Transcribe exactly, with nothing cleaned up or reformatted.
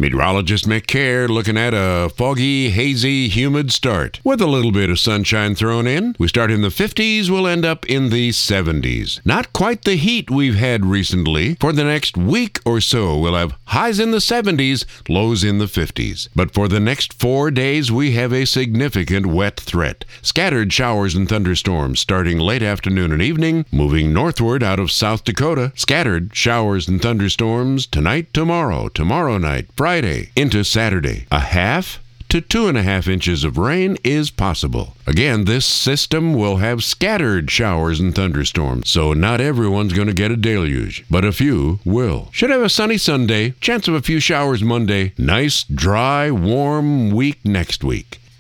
Meteorologist McCare looking at a foggy, hazy, humid start. With a little bit of sunshine thrown in, we start in the fifties, we'll end up in the seventies. Not quite the heat we've had recently. For the next week or so, we'll have highs in the seventies, lows in the fifties. But for the next four days, we have a significant wet threat. Scattered showers and thunderstorms starting late afternoon and evening, moving northward out of South Dakota. Scattered showers and thunderstorms tonight, tomorrow, tomorrow night, Friday, into Saturday. A half to two and a half inches of rain is possible. Again, this system will have scattered showers and thunderstorms, so not everyone's going to get a deluge, but a few will. Should have a sunny Sunday, chance of a few showers Monday. Nice, dry, warm week next week.